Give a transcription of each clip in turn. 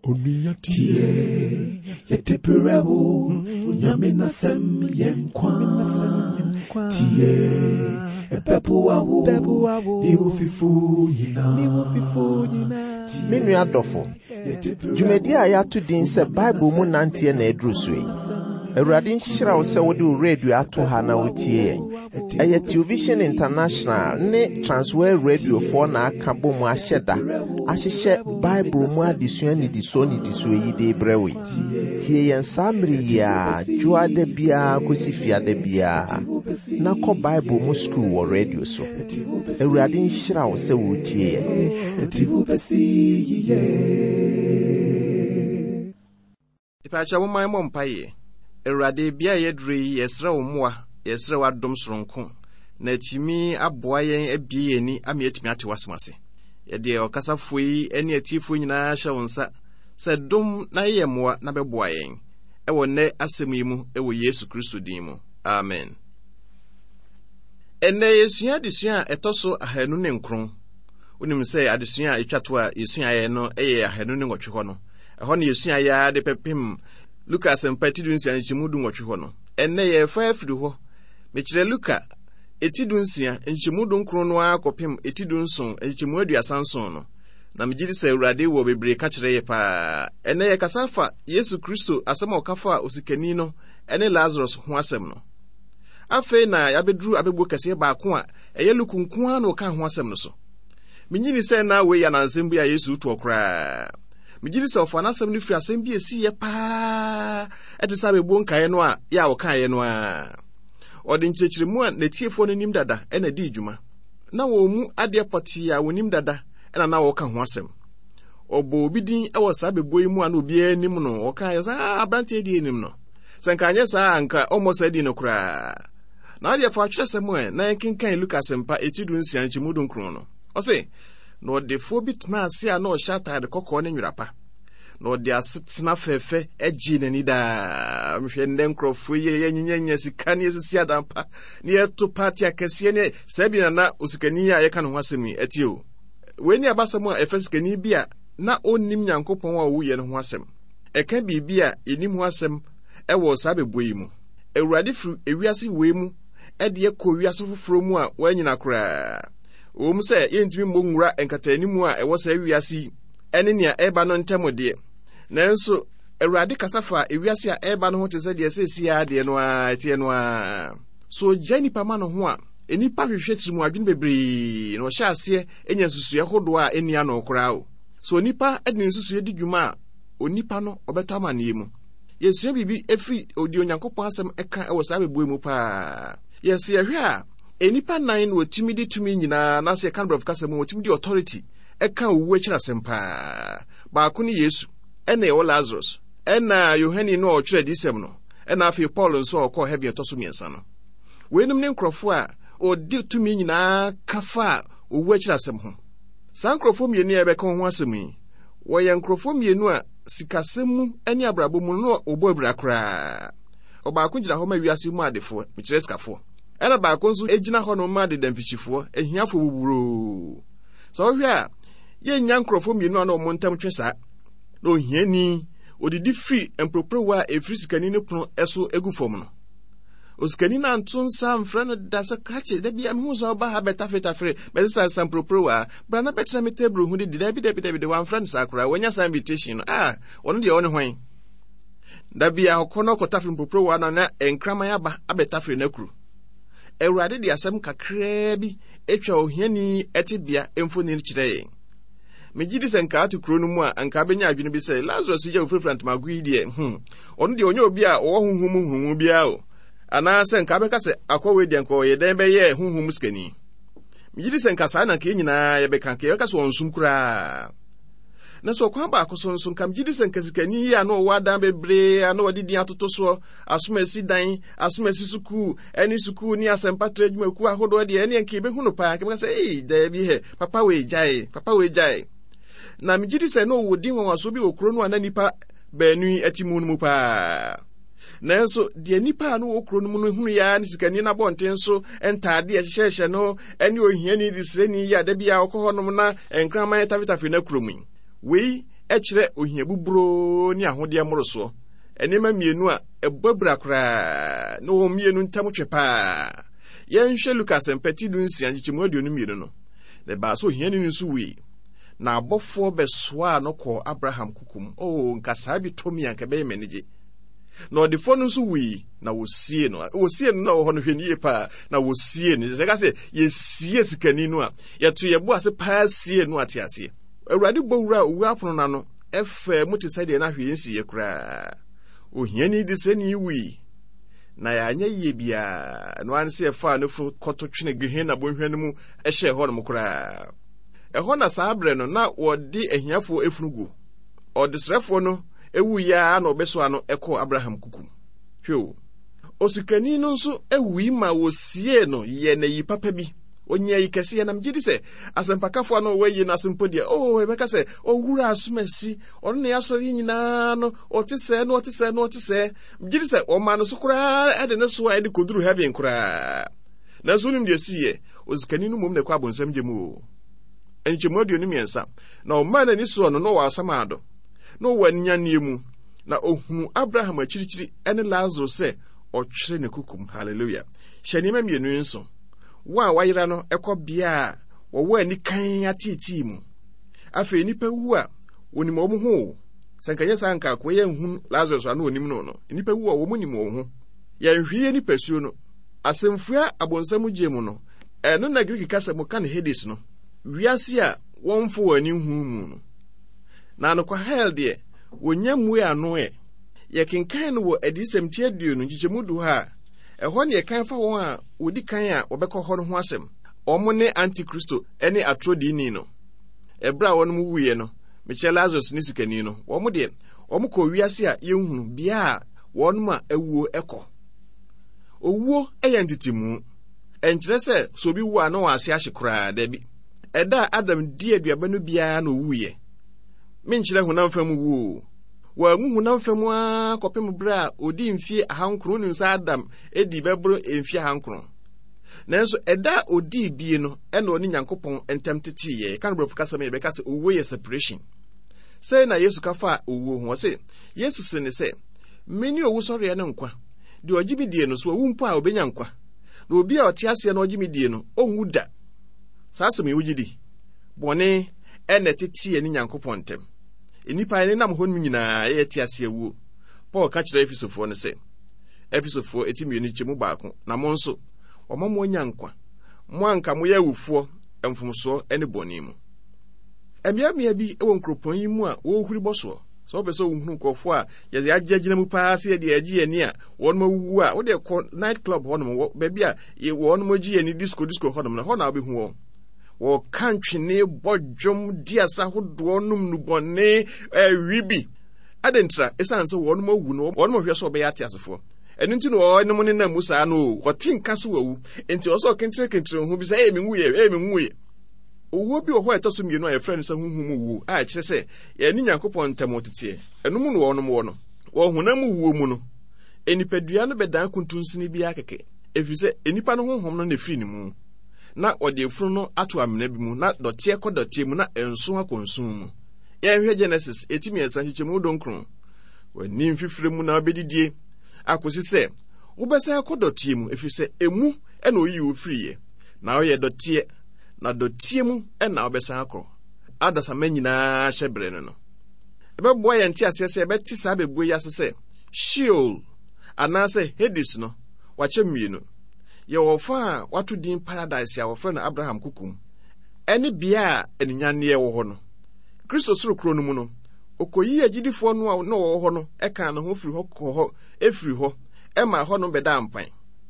Tie yetipirewo nyamina sem yenkwa tie epepu wawo ni ufifu yina Menu adofo Jumedi a ya to din se Bible mu nantie na eduru so yi Awurade nhyira wo se wo de radio ato ha na wotie yen Eye Television International ne Transworld Radio for na aka bom ahyeda ahyehye Bible mu adesua ni diso yi de brewe tie yen samri ya juade bia kosifia de bia na ko Bible mu school wo radio so Awurade nhyira wo se wo tie yen Ipacha wo mai mompaye Awurade bia yedre yesra wo moa yesra wadom soronko na timi aboa yen abie yeni amietimi ate wasmase yede okasafo yi ene atifo nyina hye wonsa se dom na ye moa na beboa yen ewo ne asemi mu ewo Yesu Kristo din mu amen ene yesua desua etoso ahanu ne nkron onim se adesua etwato a yesua ye no eye ahanu ne nwotwe ho no eho ne yesua ya de pepim Lucas empatidunsia nchimudu nwotwe ho no ene ye fa afiri ho mekire Luka etidunsia nchimudu nkron no akopim etidunson nchimuadu asanson no na mejiri se Awurade wo bebre ka kire ye pa ene ye kasafa Yesu Kristo asema okafa osikani no ene Lazarus ho asem no afe na yabedru abegbo kase baako a eye lukunkun a no ka ho asem no so menyini se na we ya nansem bia Yesu tu okra mejiri se ofa nasem no fi asem bia si ye pa etisa bebo nkae no a ya wo kae no a odi nchechirimu a netiefo no nim dada ena di djuma na wo mu ade poti a wonim dada ena na wo ka ho asem obo bidin e wo sa bebo yi mu a no obi anim no wo kae sa abrante di enim no senka anye sa anka almost edi no kra na ade fa atwesem e na kenkan Lucas mpa etidu nsia nchimudu nkron no o se no de fobit ma se a no shata de kokko ne nwirapa no de asetna fefe egi nani da mhwe ndenkrofo ye nyanya sikani esisi adampa ne eto party akese ne sabi na osikani a ye kan ho asemi etio weni abasam a efesikani bia na onnim nyankopon a wuye ne ho asem eka bibia enim ho asem ewo sabeboyi mu Awurade fru ewiase wemu ede ekowiase foforo mu a wanyina kora o mu se yentimi mbonwura enkatani mu a ewo sa ewiase ene ne eba no ntemode nanso Awurade kasafa ewiase a eba no ho tese de sesi ya de no a etie no a so jani pama no ho a enipa hwehwe tirimu adwene bebre no hya ase enya susuye hodo a enia no kora o so nipa edin susuye di dwuma a onipa no obeto amane mu Yesu bibi efri odi onyankopon asem eka ewo sa bebo mu pa yes ye hwe a enipa nan no otimi di tumi nyina na se kan brof kasem otimi di authority eka owu akira sempa ba ko ni Yesu ena ewo Lazarus ena Yohani no otwere disem no ena afi Paul nso okọ hebi etoso miensa no wenum ne nkrofo a odi tumi nyina kafa owu akira sem ho san nkrofo mienu ebe ka ho asem yi wo ye nkrofo mienu a sikasemu eni abrabo mu no obo abra kra obaako gira ho ma wiase mu adefo mikire skafo ena baako nso ejina ho no ma de damfichifo ehiafo buburo so hwe a ye nya nkrofo mienu a no montam twesa no hiani odidi free emproprowa efri sikani ne pono eso egufom no osikani na ntunsa mfra no dasa krache da bia mu so ba ha betafetafre bezisa samproprowa brana betra metebru hu de dabi wan friend sakura wonya sa invitation ono de ono hwan da bia hokono kotafre mproprowa na enkrama ya ba abetafre na kru Awurade de asem kakra bi etwa ohiani etibia emfoni kire mejidi senka atu kro no mu a anka benya adwene bi se Lazarus je ofrefrant magui de ono de onye obi a wo huhum bia o ana senka beka se akwawe de nko ye den be ye huhum skani mejidi senka sa na ke nyina ye beka ke beka so onsum kura na so kwa ba akosonson kam mejidi senka skani ya no wadan bebre ana odidi atoto so asomasi dan asomasi suku eni suku ni asempatra adwuma ku ahodo de eni enke be hunu pa ke beka se da bi he papa we jai na mejidi se no wodi won so bi okro no ana nipa banu atimu no mu pa nanso de nipa no okro no mu no hunu ya ni sikani na bonten so entade ehyehyehye no eni ohiani disreni ya da bia okoho no na enkraman tafitafi na kromu wei ɛkyerɛ ohia buburo ni ahode amoroso enema mienu a ebobra kra na wo mienu ntam twepaa yɛnhwɛ Lukas mpati du nsia nkyemu aduonu mienu no le ba so ohia ni nso wi na abɔfo bɛsoa no kɔ Abraham kukum nkasa bi tomi anka bɛyɛ menige na ɔdefo no nso wi na wosie no na ɔhɔ no hwɛnie pa na wosie no sɛ ka sɛ yɛsie sikani no a yɛto yɛbo ase pa sie no ate ase awurade bɔwura owu apono na no ɛfɛ muti sɛ deɛ na hwɛ yɛnsi yɛ kura ohia ni de sɛ ni wi na yɛanyɛ yie bia no anse ɛfa no fo kɔto twene gehen na bonhwɛ no mu ɛhyɛ hɔ no mu kura ɛhɔ na saa abrɛ no na wɔde ahiafo efunugu ɔdesrɛfo no ewu ya na obeso ano ɛkɔ Abraham kukum hweo osikani no nso ewu ma wosie no ye na yi papa bi onya yi kɛse na mgidi sɛ asempakafo no wayi na asempodi ebeka sɛ owura asomasi ɔno ne asɔre nyinaa no ɔte sɛ mgidi sɛ ɔma no so kura ade ne so a ade koduru heaven kura na so nim de siye osikani no mom ne kwa bonsam gyemu enchemu aduonu miensa na ɔma na ni so no wɔ asamado no wanya niemu na ohunu Abraham achirichiri ene Lazarus sɛ ɔtwere ne kukum hallelujah hyanima mienu nso wa wayira no ɛkɔ bia wɔwɔ ani kan atiti mu afei nipa wu a onim wɔn ho sankanya sanka ko yɛ nhun Lazarus ano onim no nipa wu a wɔn nim wɔn ho yɛ nhwie nipa suo no asemfua abonsam gyemu no ɛno na Greek kasa mu kan Hades no wiase a wɔmfo wɔn ani hu mu no na no kwa hell de wonya mue ano ye kenkan no wo adisem tie aduonu nkyemu du ha ɛhɔ ne kan fa wɔn a wodi kan a wɔbɛkɔ hɔ no ho asɛm ɔmo ne antikristo ɛne atrodini no ɛbra wɔn mu wuye no Michel Lazarus ne sikani no wɔn de wɔn kɔ wiase a yɛnhunu bia wɔn ma awuo ɛkɔ owuo ɛyɛ ntitimu ɛnkyerɛ sɛ so bi wu a no wɔ ase ahye koraa da bi ɛda Adam di aduaba no bia na owuye menkyerɛ honam fam wu wa mu honam fam a kɔpem bra odi mfie ahankron ne nsa Adam edi bɛbro mfie ahankron nanso ɛda odi bie no ɛna oni Nyankopɔn entam tetiye kan brofo kasa me bɛka sɛ owo yɛ separation sɛ na Yesu ka fa owo ho sɛ Yesu se ne sɛ meni owu sɔre ne nkwa de ogimi die no so owu mpo a obenya nkwa na obi a ɔte ase na ogimi die no onwu da saa asɛm yi wogidi bɔne ɛna tetiye ne Nyankopɔn ntem enipa ne nam hɔ nyinaa yɛ te ase awu Paul ka kyerɛ Efesofo no sɛ Efesofo etimi ni kyemu baako na mo nso ɔmamo nya nkwa mo anka mo yɛ awufo mfomso ɛne bɔne mu emiamia bi ɛwɔ nkropon yi mu a wɔhuri bɔso so obeso nhunu nkofo a yɛ agyagina mu paa se de agye ani a wɔn ma wu a wo de kɔ night club hɔ no baabi a wɔn mo gye ani disco hɔ no hɔ na obehu wɔn wo kantwene bodwom diasa hodo num nubone wibi adentra esanse wo no mawu no wo no hwe so be ya tiasefo enu nti no wo no ne na musa no wo tinka so wawu enti wo so kentre ho bi say me nwuye owo bi wo ho etoso mienu a ye friend se hunhum wu a kire se ye ni Nyankopɔn ntam otete enu mu no wo no wo honam wuo mu no enipadua no bedan kuntunsini bi akeke efise enipa no honhom no na firi ni mu na ɔde efunu no ato amena bi mu na dɔteɛ kɔ dɔteɛ mu na enso akonsum mu yɛnhwɛ Genesis etimi esankyemu donkron wani mfifire mu na obedidie akosi sɛ wobɛsa kɔ dɔteɛ mu efisɛ emu ɛna oyi ofiriye na ɔyɛ dɔteɛ na dɔteɛ mu ɛna wobɛsa akɔ adasa manyina hyɛbrɛ no ɛbɛboa yɛn ti ase sɛ ɛbɛti saa bebuo yi ase sɛ Sheol anaasɛ Hades no wakyɛ mienu ye wofa watu din paradise ya wofra na Abraham kukum ene bia eninyane ye wo ho no Kristo soro kro no mu no okoyi agidifo no a no wo ho no eka na ho firi ho kɔ ho efiri ho ema ho no beda ampan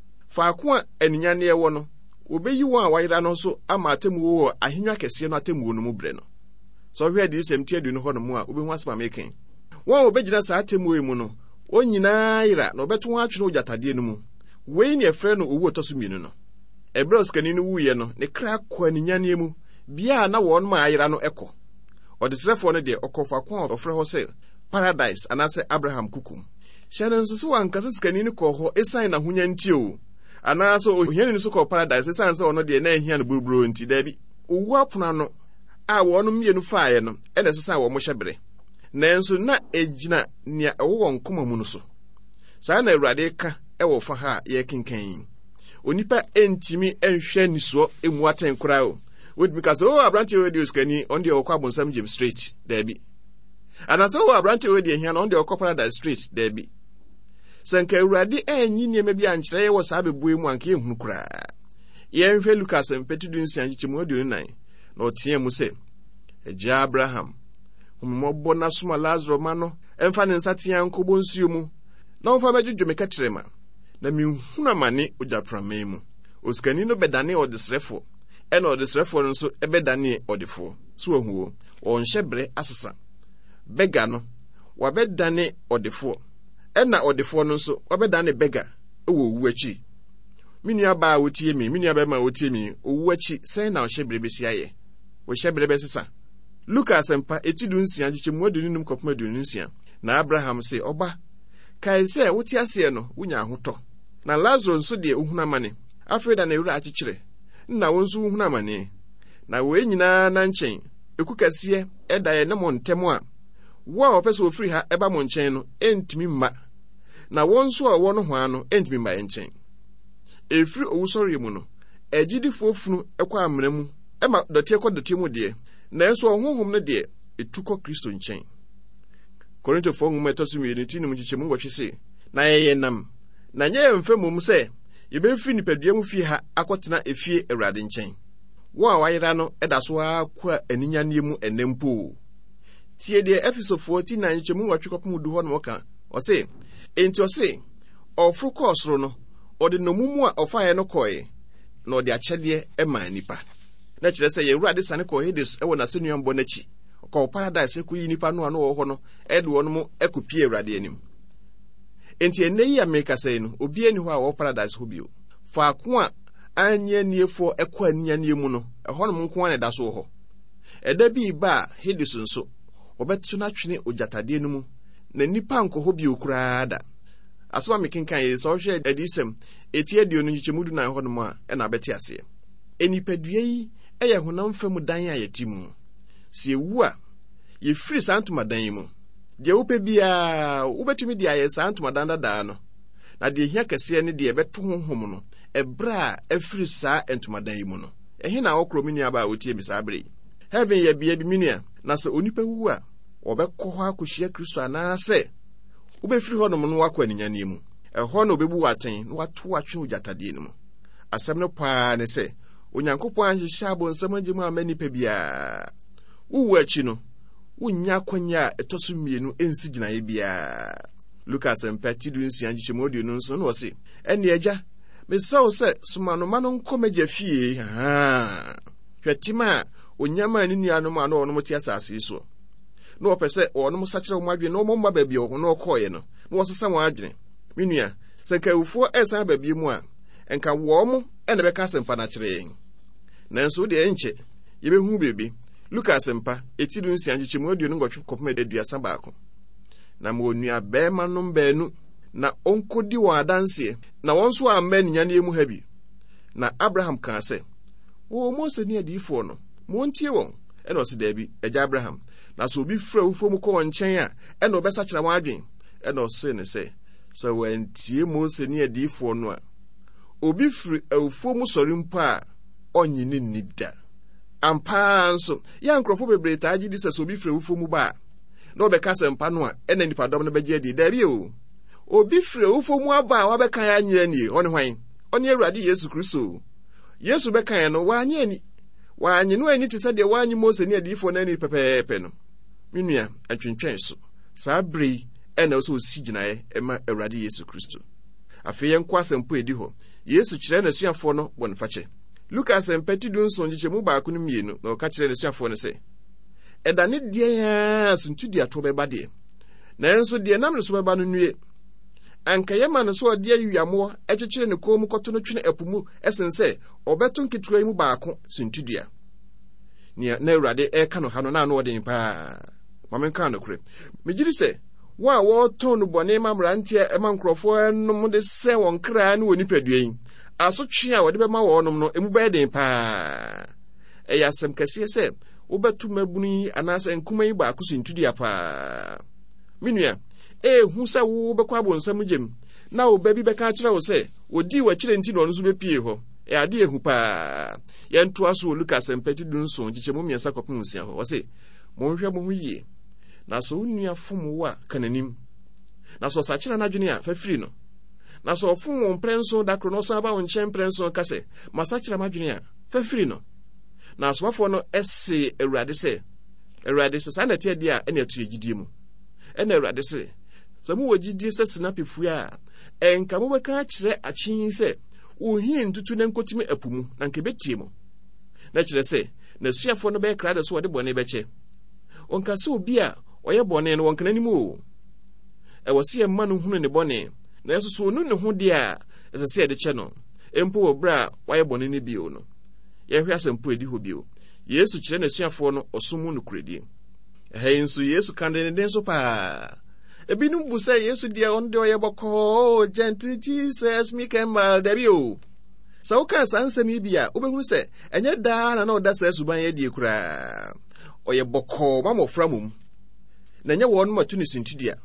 faako a eninyane ye wo no obeyi won a wayira no so ama atemu wo ahenwa kese no atemu no mu bre no so hwe adi sem tie du no ho no mu a obehu asema meken won obegyina sa atemu mu no onyina yira na obeto ho atwe no ojatade no mu wei ne efre no owu otoso mienu no Ebros kanini wuye no ne kra kwa ninyane mu bia na won ma ayira no ekɔ ɔdesrɛfo no de ɔkɔfa kwa ɔfrɛ hɔ sɛ paradise anase Abraham kukum hyɛne nso so wankasa skanini kɔ hɔ esan na hunya ntio anase ohiani no so kɔ paradise esan sɛ ɔno de na ehia no burburo nti da bi owu apona no a wɔn mienu faaye no ɛna sesa wɔ mo hyɛbere nanso na ejina nia ewo nkoma mu no so. Saa na Awurade ka ewo fa ha ye kenkan. Onipa entimi enhwe nisuo emu aten kora o. Wodimi ka so abrante we dios kani on de okwa bonsam James Street dabi. Anase o abrante we de hia na on de okwa Paradise Street dabi. Sanka Awurade enyi niema bi ankyere ye wo saa bebue mu anka ehunu kora. Ye nhwe Lucas mpetidu nsia nchichemu aduonu nan na otie mu se Eja Abraham mmobbo na soma Lazarus ma no emfa ne nsatea nkobo nsuo mu na onfa medwodwo me katrema na minhunu amane ogyaframa mu osikani no bedane odesrefo ena odesrefo no nso ebedane odefo so ahuo onhyebre asesa bega no wabedane odefo ena odefo no nso wabedane bega ewo wuachi minua ba wotie mi minua ba ma wotie mi owuachi sen na ohyebre besi aye ohyebre besesa Lucas empa etidu nsia gichemu adunum kopma adunum nsia na Abraham se oba kai se wotie ase no wunya ahoto na Lazarus nso de ohunamane afreda na ewura akyekere na wonso ohunamane na we nyina na nchen ekukase edaye na montemo a wo a opeso ofiri ha eba mo nchen no entimi mma na wonso a wo no ho ano entimi mma nchen efiri owusori mu no agidifo funu ekwa amena mu ema dotie kɔ dotie mu de na enso honhom no de etukɔ Kristo nchen. Korinto fo ngum etosu mi ni mu chichemu ngwhwe se na yeye nam na nye mfa mum se yebefi nipadua mu fie ha akɔtena efie Awurade nchen. Wo a wayera no eda so akwa aninyane mu enempo. Tie de Efesofo 14 chichemu ngwhwe kopum du ho no ka o se enti o se ofru kɔ osoro no ode nomumu a ofaye no kɔe na ode akyɛde ema nipa. Na kyerɛ sɛ Awurade sane kɔ Hades ɛwɔ na senuam bɔ n'akyi kɔ Paradise ku yi nipa no ano wɔ hɔ no ɛde wɔn mo ɛkopie Awurade anim. Enti ene yi America sɛ no obi ani hɔ a wɔ Paradise hɔ bio faako a anya niefo ɛkɔ anya niemu no ɛhɔ no nko ana da so hɔ ɛda bi ba Hades nso wɔbɛto na twene ogyatade no mu na nipa nkɔ hɔ bio koraa da. Asoma mekenkan yɛ sɛ ɔhwɛ adisɛm etie dio no nyichemudu na hɔ no mu a ɛna bɛte ase. Enipadua yi ɛyɛ honam fam dan a yɛtimu si ewu a yefiri santoma dan yi mu de wopɛ bia wobɛtumi de ayɛ santoma dan dadaa no na de hia kɛse ne de ɛbɛto honhom no ɛbra afiri saa entoma dan yi mu no ɛhe na wokro minua ba wotie bisabre heaven yɛ bia bi minua na sɛ onipa wu a wɔbɛkɔ hɔ akɔhyia Kristo anaasɛ wobɛfiri hɔ nom no wakɔ aninyane mu ɛhɔ na obebu waten na wato atwe ogyatade no mu. Asɛm no paa ne sɛ Onyankopɔn ahyehyɛ abonsam agye mu amani pa bia wuwu akyi no wunya kwanya etoso mienu ensi ginaye bia. Lucas empatidu nsia gichemu odi no nso no wose ene agya mesrawo sɛ somanoma no nkɔmagya fie hwetima onyama ni nuanom ano ono moti asase so na opɛ sɛ ono mo sakyerɛ mo adwene no mo mma ba bia ho no kɔye no na wɔsesa mo adwene menua sɛ kawufo ɛsan ba bia mu a enka wo mo ene bɛka sempa na kyerɛ nanso de enche yebehu bebe. Lucas empa etidu nsia gichemu odi no ngɔtwe kopma aduasa baako na mo nua bɛma no mbɛnu na onkodi wɔ adanse na wonso amma nyane mu ha bi. Na Abraham kan sɛ wo Mose ne adifo no mo ntie wɔn ɛna ɔse dabi agya Abraham na so obi fra ufo mu kɔ nkyɛn a ɛna ɔbɛsa kyerɛ mo adwen ɛna ɔse ne sɛ wantie Mose ne adifo no a obi firi awufo mu sɔre mpo a onyi ne nida ampa nso ya nkrofo bebre taa gidi sɛ obi firi awufo mu ba na ɔbɛka sempa no a ɛna nipa dɔm no bɛgye adi dabi o obi firi awufo mu aba a wabɛka ya anya ni ɔne hwan ɔne Awurade Yesu Kristo. Yesu bɛka ya no wanye ani wanye no ani te sɛ deɛ wanye Mose ne adifo na ani pɛpɛɛpɛ no menua atwentwɛn so saa bere ɛna ɔsɛ osi gyinae ɛma Awurade Yesu Kristo. Afei yɛnkɔ asɛmpo edi hɔ Yesu kyerɛ n'asuafo no wɔ nfakyɛ. Lucas empatidu nso ngichemu baako no mienu na ɔka kyerɛ n'asuafo no sɛ ɛda ne deɛ ya suntu de ato bɛba deɛ na enso deɛ nam ne so bɛba no nue anka yɛma no so ɔde ayuamo ɛkyekyere ne kom kɔto no twene apu mu ɛsen sɛ ɔbɛto nketewa yi mu baako suntu dua nia na Awurade ɛka no ha no na no ɔde paa mamenka no kure megiri sɛ wo a wɔtɔn no bɔne ma mrantie ɛma nkrɔfo ɛnom de sɛ wɔn kra ne wɔ nipadua yi asotwe a wɔde bɛma wɔnom no emu bɛyɛ den paa ɛyɛ asɛm kɛseɛ sɛ wobɛtu mabuni anase nkuma yi ba akusintudia pa minua hu sɛ wo bɛkɔ abonsam gyem na wo ba bi bɛka kyerɛ wo sɛ odi wakyerɛ nti no no so bepie hɔ ade ehu pa yɛnto aso Lukas mpɛti dunso gyikyɛmu miɛnsa kɔpem nsia hɔ wɔ se monhwɛ mo ho yie na so unua fom wo a kananim na so sakyera na adwene a fafiri no na so ofom wo mprɛnso da kro no so aba wo nkyɛn mprɛnso ka sɛ masakyera madwene a fafiri no na asomafo no ɛse Awurade sɛ saa na tie dia ɛna ɛto yɛgyidie mu ɛna Awurade sɛ sɛ mo wɔgyidie sɛ sinapefua a ɛnka mo bɛka kyerɛ akyin sɛ wohie ntutu na nkotimi apu mu na nke betie mu na kyerɛ sɛ na suafo no bɛyɛ krade so wɔde bɔne bɛkyɛ onka sɛ obi a ɔyɛ bɔne no wɔnkana nim o ɛwɔ sɛ yɛmma no hunu ne bɔne na ɛso so onu ne ho de a ɛsɛ sɛ yɛde kyɛ no mpo wɔ berɛ a wɔayɛ bɔne no bio no yɛhwɛ asɛmpo edi hɔ bio Yesu kyerɛ na suafo no ɔsom mu nokoredie ɛhɛ nso Yesu kan de ne den so paa ebinom bu sɛ Yesu deɛ ɔno de ɔyɛ bɔkɔɔ gentle Jesus meek and mild dabi o sɛ woka saa nsɛm yi bi a wobɛhunu sɛ ɛnyɛ daa na ɔda saa suban yɛ die koraa ɔyɛ bɔkɔɔ ma mmɔfra mom na ɛnyɛ wɔn matu ne sintidua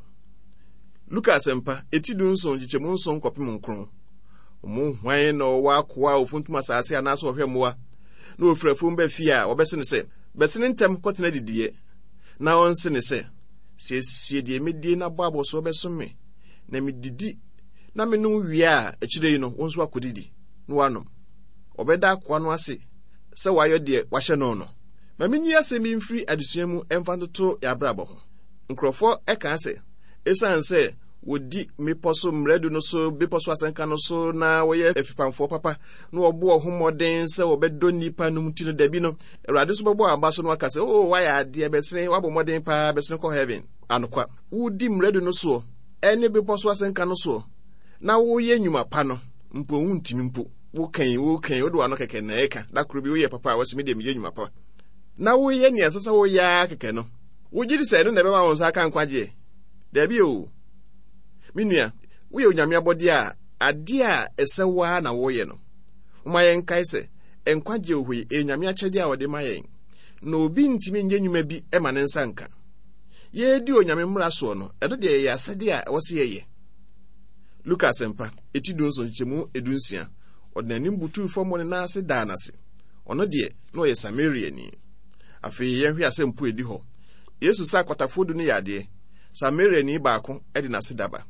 Lukas mpa etidu nso gyikyɛmu nso nkɔpem nkron mo hwan na ɔwɔ akoa ofuntum asase anaasɛ ɔhwɛ mmoa na ofurafo mba fie a wɔbɛse ne sɛ bɛsene ntɛm kɔtena didie na ɔnse ne sɛ siesie deɛ medie na bɔ abɔso bɛsome na medidi na menom wie a akyire yi no wo nso akɔdidi na wanom ɔbɛda akoa no ase sɛ wayɔ deɛ wahyɛ no no ma menyi asɛm bi mfiri adesua mu ɛmfa ntoto yɛabrabɔ ho nkurɔfoɔ ɛka sɛ ɛsiane sɛ wodi mepɔ so mmerɛdu no so bepɔ so asɛnka no so na wɔyɛ afipamfoɔ papa na wɔboɔ ho mmɔden sɛ wɔbɛdɔ nnipa no ti no dabi no Awurade so bɛbɔ aba so no aka sɛ wayɛ adeɛ bɛsene wabɔ mmɔden paa bɛsene kɔ heaven anokwa wodi mmerɛdu no so ɛne bepɔ so asɛnka no so na woyɛ nnwuma pa no mpo wontimi mpo wokan wode wano kɛkɛ na ɛka da koro bi woyɛ papa a wɔsɛme deɛ meyɛ nnwuma pa na woyɛ nea ɛsɛ sɛ woyɛ kɛkɛ no wogye di sɛ no na ɛbɛma wo nsa aka nkwagyeɛ dabi o minua woyɛ onyame abɔde a ade a ɛsɛ waa na woyɛ no woma yɛn kae sɛ nkwagye ohoi enyame akyɛde a wɔde ma yɛn na obi ntimi nyɛ nnwuma bi ɛma ne nsa nka yɛdi onyame mmara soɔ no ɛno deɛ yɛyɛ asɛde a ɛwɔ sɛ yɛyɛ Lukas mpa etidu nso nkyɛmu edunsia ɔde n'anim butu fam ne n'ase daa n'ase ɔno deɛ na ɔyɛ Samariani afei yɛnhwɛ asɛmpo edi hɔ Yesu sa akɔtafo du no yɛ adeɛ Samariani baako ɛde n'ase daba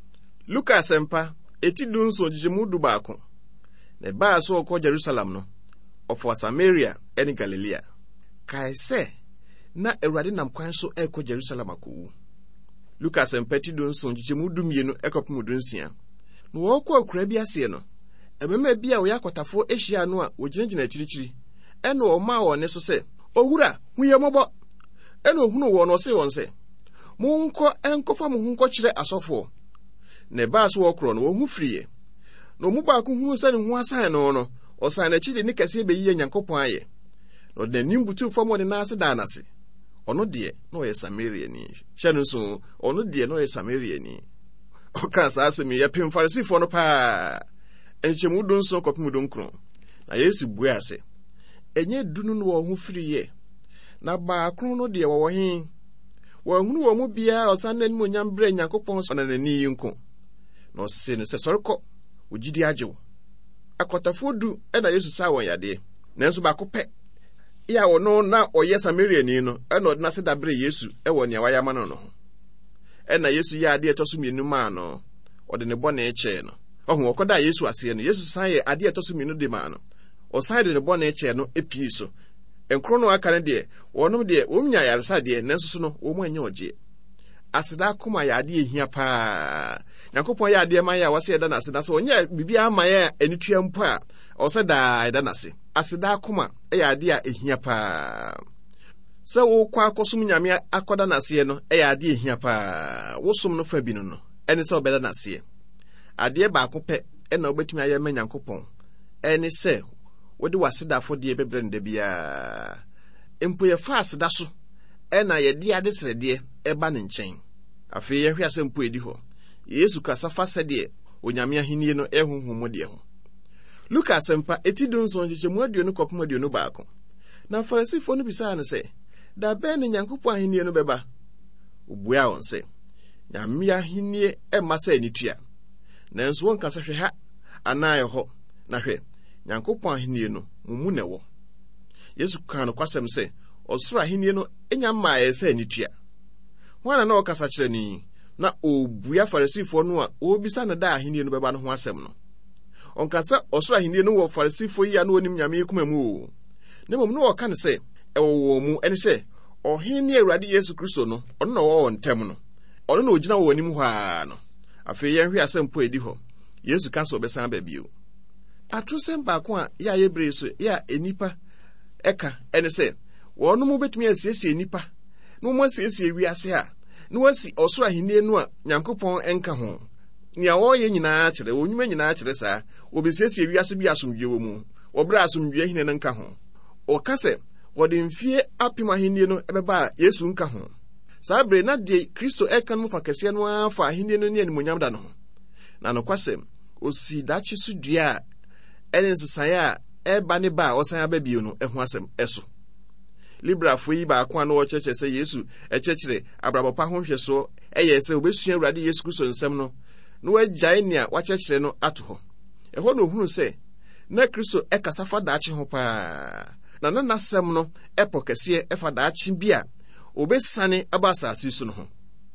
Lukas mpa etidu nso nkyɛmu du baako na baa so ɔkɔ Jerusalem no ɔfɔ Samaria ɛne Galilea kae sɛ na Awurade nam kwan so ɛkɔ Jerusalem akɔwu Lukas mpa etidu nso nkyɛmu du mmienu ɛkɔpem du nsia na wɔkɔ akura bi ase no ɛmɛmɛ bi a wɔyɛ akɔtafo ahyia no a wɔgyinagyina akyirikyiri ɛna ɔmaa wɔn ne so sɛ owura hu yɛ mmɔbɔ ɛna ohunu wɔn no ɔse wɔn sɛ monkɔ ɛnkɔfa mo ho nkɔkyerɛ asɔfoɔ na baa so wɔkorɔ no wɔn ho firiɛ na ɔmo baako hunu sɛ ne ho asan no ɔsan n'akyi de ne kɛseɛ bɛyie Nyankopɔn ayɛ na ɔde n'anim butu fam ɔde n'ase daa n'ase ɔno deɛ na ɔyɛ Samariani hyɛ no nso ɔno deɛ na ɔyɛ Samariani ɔka saa asɛm yi yɛpem Farisifoɔ no paa nkyɛmu du nso kɔpem du nkron na Yesu buaa sɛ ɛnyɛ dunu no wɔn ho firiɛ na baako no deɛ wɔwɔ he wɔhunu wɔn mu biara ɔsan n'anim onyam brɛ Nyankopɔn so na n'ani yi nko na ɔse ne sɛ sɔre kɔ ogyidi agyew akɔtafo du ɛna Yesu saa wɔn yadeɛ nanso baako pɛ ya wɔno na ɔyɛ Samariani no ɛna ɔde n'ase da brɛ Yesu ɛwɔ nea wayɛ ama no no ho ɛna Yesu yɛ adeɛ ɛtɔ so mmienu maa no ɔde ne bɔne kyɛɛ no ɔho ɔkɔda Yesu aseɛ no Yesu san yɛ adeɛ ɛtɔ so mmienu de maa no ɔsan de ne bɔne kyɛɛ no epii so nkro no aka ne deɛ wɔnom deɛ wɔn nya yaresa deɛ nanso so no wɔn anya ɔgye aseda koma yɛ adeɛ hia paa Nyankopɔn yɛ adeɛ man yɛ a wɔsɛ yɛda n'ase na sɛ ɔnyɛ biribi ama yɛ anitua mpo a ɔsɛ daa yɛda n'ase aseda koma yɛ adeɛ a ehia paa sɛ wokɔ akɔsom Nyame akɔda n'ase no yɛ adeɛ ehia paa wosom no fa bi no ɛne sɛ ɔbɛda n'ase adeɛ baako pɛ ɛna wobɛtumi ayɛ ma Nyankopɔn ɛne sɛ wode wasedafo deɛ bɛbrɛ no da biara mpo yɛfa aseda so ɛna yɛde ade srɛdeɛ ɛba ne nkyɛn afei yɛhwɛ asɛmpo edi hɔ Yesu kasa fa sɛdeɛ onyame ahenni no ɛhohom mu deɛ ho Lukas mpa etidu nso nkyɛmu aduonu kɔpem aduonu baako Na Farisifo no bisaa no sɛ, da bɛn ne Nyankopɔn ahenni no bɛba? Obua wɔn sɛ, Nyame ahenni ɛmma sɛ anitua. Nanso wɔn kasa hwɛ ha anaa ɛhɔ, na hwɛ, Nyankopɔn ahenni no mu na ɛwɔ. Yesu kaa no kwasɛm sɛ, ɔsoro ahenni no enya mma ɛyɛ sɛ anitua. Wɔn na ɔkasa kyerɛ ni, na obua Farisifo no a obisa no da ahenni no bɛba no ho asɛm no. Ɔnkasa ɔsoro ahenni no wɔ Farisifo yi a no onim Nyame kuma mu o. Na mmom no ɔka no sɛ, ɛwɔ wɔn mu ɛne sɛ, ɔhene ne Awurade Yesu Kristo no, ɔno na ɔwɔ wɔn ntam no. Ɔno na ogyina wɔ anim hɔ a no. Afei yɛnhwɛ asɛm po edi hɔ. Yesu ka sɛ ɔbɛsan ba bio. Atrosɛm baako a yɛ a yɛbrɛ so yɛ a enipa ɛka ɛne sɛ, wɔn mo betumi asiesie nipa, na wɔn asiesie wiase a, na wɔasi ɔsoro ahenni no a Nyankopɔn ɛnka ho. Nea wɔyɛ nyinaa kyerɛ, wɔnwuma nyinaa kyerɛ saa, wɔbɛsiesie wiase bi asomdwe wɔ mu. Wɔbrɛ asomdwe hene no nka ho. Ɔka sɛ, wɔde mfie apem ahenni no ɛbɛba a Yesu nka ho. Saa bere na de Kristo ɛka no fa kɛseɛ no afa ahenni no ne animonyam da no ho. Na nokwasɛm, osi daakye so dua a ɛne nsesaeɛ a ɛba ne ba a ɔsan aba bio no ɛho asɛm ɛso. Librafo yi baako a no wɔkyerɛkyerɛ sɛ Yesu ɛkyerɛkyerɛ abrabɔ pa ho nhwɛsoɔ ɛyɛ sɛ obɛsua Awurade Yesu Kristo nsɛm no, na wɔagyae nea wakyerɛkyerɛ no ato hɔ. Ɛhɔ na ohunu sɛ, na Kristo ɛkasa fa daakye ho paa. Na n'asɛm no ɛpɔ kɛseɛ ɛfa daakye bi a obɛsane aba asase so no ho.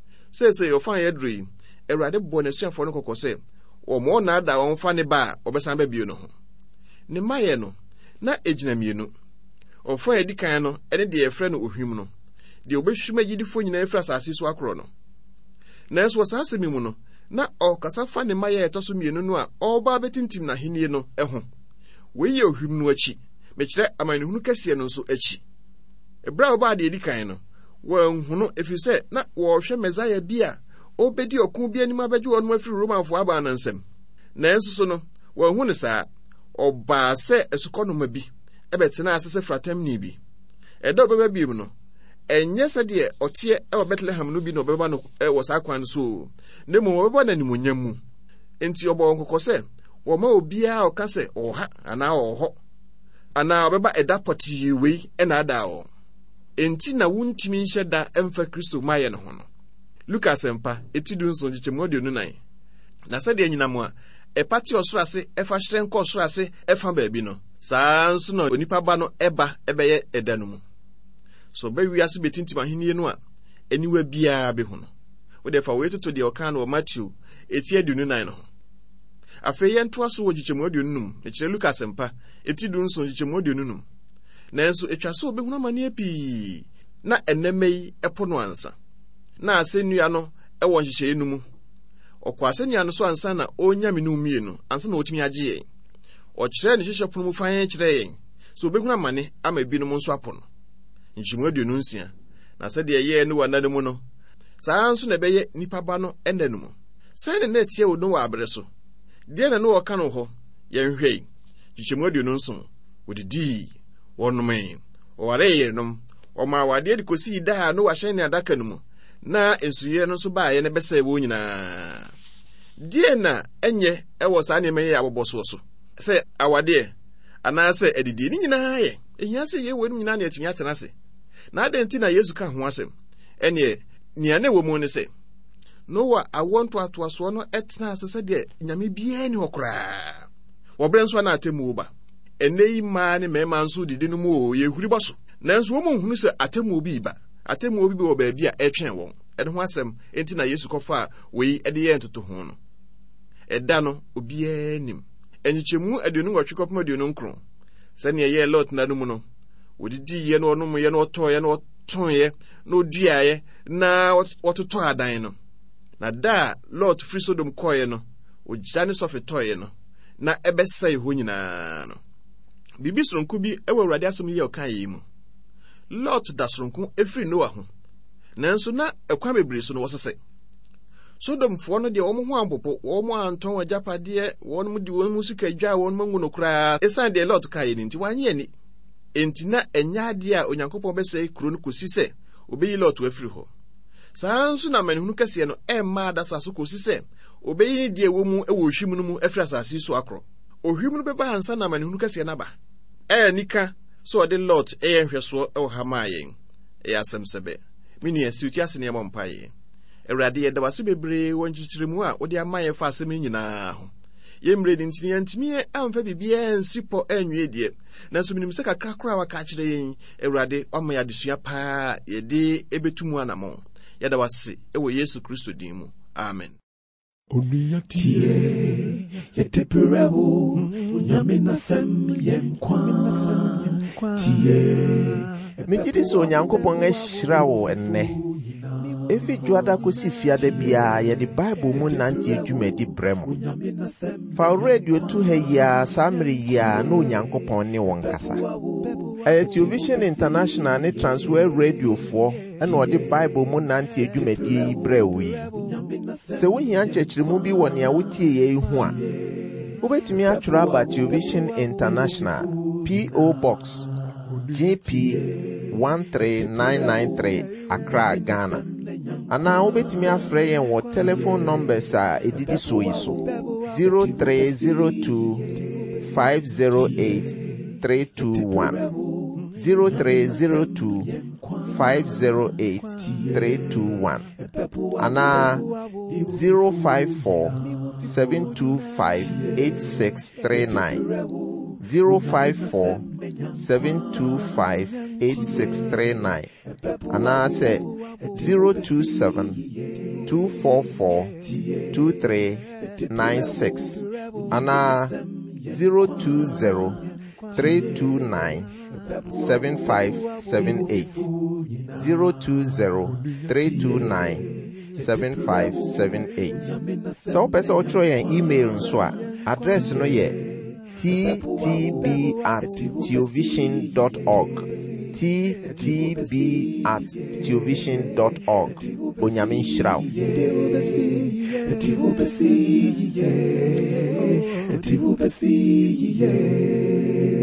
Sɛ yɛfa yɛduru yi, Awurade bɔ n'asuafoɔ no kɔkɔ sɛ, wɔn na ada wɔn fa ne ba a ɔbɛsan ba bio no ho. Ne mmayɛ no, na egyina mmienu. Ɔfa edi kan no, ɛne deɛ yɛfrɛ no ohwim no, deɛ obɛhwim agyidifo nyinaa efiri asase so akorɔ no. Nanso wɔ saa asɛm mu no, na ɔkasa fa ne mmayɛ ɛtɔ so mmienu no a ɔba abɛtintim n'ahenni no ɛho. Wei yɛ ohwim no akyi, mekyerɛ amanehunu kɛseɛ no nso akyi. Ɛbrɛ a ɔbaa deɛ edi kan no, wɔanhu no efiri sɛ na wɔhwɛ Mesaia bi a obedi ɔko bi anim abɛgye wɔn afiri Romanfo aba na nsɛm. Nanso so no, wɔanhu no saa. Ɔbaa sɛ asukɔnoma bi ɛbɛtena ase sɛ fratamni bi. Ɛda ɔbɛba bi mu no, ɛnyɛ sɛ deɛ ɔteɛ ɛwɔ Bethlehem no bi na ɔbɛba no ɛwɔ saa kwan so, na mmom ɔbɛba n'animonyam mu. Enti ɔbɔ wɔn kɔkɔ sɛ, wɔma obiara ɔka sɛ ɔwɔ ha anaa ɔwɔ hɔ, anaa ɔbɛba ɛda pɔtee wei ɛna ada wɔn. Enti na wontumi nhyɛ da ɛmfa Kristo mayɛ no ho no. Lukas mpa etidu nso nkyɛmu 29. Na sɛdeɛ nyinam a ɛpate ɔsoro ase ɛfa hyerɛn kɔ ɔsoro ase ɛfa baabi no, saa nso na onipa ba no ɛba ɛbɛyɛ ɛda no mu. So bɛwi ase betintim ahenni no a aniwa biara bɛhu no. Wode fa wei toto deɛ ɔka no wɔ Matthew 8:29 no ho. Afei yɛntoa so wɔ nkyɛmu 25, ɛkyerɛ Lukas mpa etidu nso nkyɛmu 25. Nanso etwa so obɛhunu amane pii na ɛnɛmɛ yi ɛpo no ansa. Na asɛnnua no ɛwɔ nhyehyɛe no mu. Ɔkɔ asɛnnua no so ansa na onyame no mmienu ansa na otumi agye yɛn. Ɔkyerɛ ne hyehyɛ pono mu fa yɛn kyerɛ yɛn. So obɛhunu amane ama binom nso apo no. Nkyɛmu 26. Na sɛdeɛ yɛɛ no wɔ nna no mu no, saa nso na ɛbɛyɛ nipa ba no ɛnna no mu. Sɛn na ɛteɛ wo no wɔ abere so. Deɛ na no wɔka no hɔ, yɛnhwɛ yi. Nkyɛmu 27. Wɔdidii, wɔnomee, wɔwaree yerenom, wɔmaa awadeɛ de kosii da a no wahyɛn ne adaka no mu. Na nsuyɛ no nso baayɛ ne bɛsɛ wɔ nyinaa. Die na ɛnyɛ ɛwɔ saa nneɛma yɛ abɔbɔ so sɛ awadeɛ anaasɛ adidie ne nyinaa yɛ ehia sɛ yɛ wɔ no nyinaa ne atumi atena ase. Na adɛn nti na Yesu ka ho asɛm ɛneɛ nea ne wɔ mu ne sɛ Noa awɔ ntoatoasoɔ no ɛtena ase sɛdeɛ nyame biara ne hɔ koraa. Wɔbrɛ nso na atemmuo ba. Ɛnɛ yi mmaa ne mmarima nso didi no mu o yɛhuri bɔ so. Nanso wɔn nhunu sɛ atemmuo bi ba. Atemmuo bi wɔ baabi a ɛtwɛn wɔn. Ɛde ho asɛm enti na Yesu kɔfa a wei ɛde yɛ ntoto ho no. Ɛda no obiara nim. Ɛnyikyɛmu 28:29. Sɛnea yɛ Lot na no mu no. Odidi yɛ no ɔnom yɛ no ɔtɔɔ yɛ no ɔtɔn yɛ na oduaeɛ na wɔtotɔ adan no. Na da Lot firi Sodom kɔɔeɛ no, ogya ne sɔfe tɔɔeɛ no, na ɛbɛsɛe hɔ nyinaa no. Bibi soronko bi ɛwɔ Awurade asɛm yɛ ɔka yi mu. Lot da soronko efiri Noa ho. Nanso na ɛkwan bebree so no wɔsɛsɛ. Sodomfoɔ no deɛ wɔn ho ampopo, wɔn antɔn agyapadeɛ, wɔn de wɔn mu sika dwa, wɔn mangu no koraa. Esan deɛ Lot ka yɛ ne nti wanyɛ ani. Enti na ɛnya adeɛ a Onyankopɔn bɛsɛe kuro no kosi sɛ obeyi Lot afiri hɔ. Saa nso na manehunu kɛseɛ no ɛmma adasa so kosi sɛ obeyi ne deɛ wɔ mu ɛwɔ ohwim no mu afiri asase so akorɔ. Ohwim no bɛba ansa na manehunu kɛseɛ no aba. Ɛyɛ nika so ɔde lot ɛyɛ nhwɛsoɔ ɛwɔ ha maa yɛn ɛyɛ asɛm sɛbɛ me nua si uti ase ne ɛmɔ mpaeɛ Awurade yɛda wase bebree wɔ nkyerɛkyerɛmu a wode ama yɛ fa asɛm nyinaa ho yɛmmerɛ ne ntini yɛntumi amfa biribiara nsi pɔ anwie deɛ nanso menim sɛ kakra koraa waka kyerɛ yɛn Awurade ɔma yɛ adesua paa yɛde ɛbɛtu mu anamɔ yɛda wase ɛwɔ Yesu Kristo din mu amen. Onuya tie yeteperewo nyame nasem yenkwa tie Megyedi sɛ Onyankopɔn ahyira wo ennɛ. Efi juada kosi fiada bia yɛde Bible mu nante adwumadi brɛ mo. Fa radio tu ha yia samre yia na Onyankopɔn ne wɔn kasa. Television International ne Transworld Radio fo ɛna ɔde Bible mu nante adwumadi yi brɛ wo yi. Sɛ wohia nkyerɛkyerɛmu bi wɔ nea wotie yɛ ho a, wobɛtumi atwerɛ aba Television International P.O. Box GP 13993 Accra, Ghana. Ana wobɛtumi afrɛ yɛn wɔ telephone numbers a edidi so yi so 0302 508 321 0302 508 321 ana 054 725 8639 054 725 8639 ana say 027 244 2396 ana 020 329 7578 020 329 7578 So pesa otro yen email nso a address no ye ttb@theovision.org ttb@theovision.org Onyamin Shrao Eti ubesi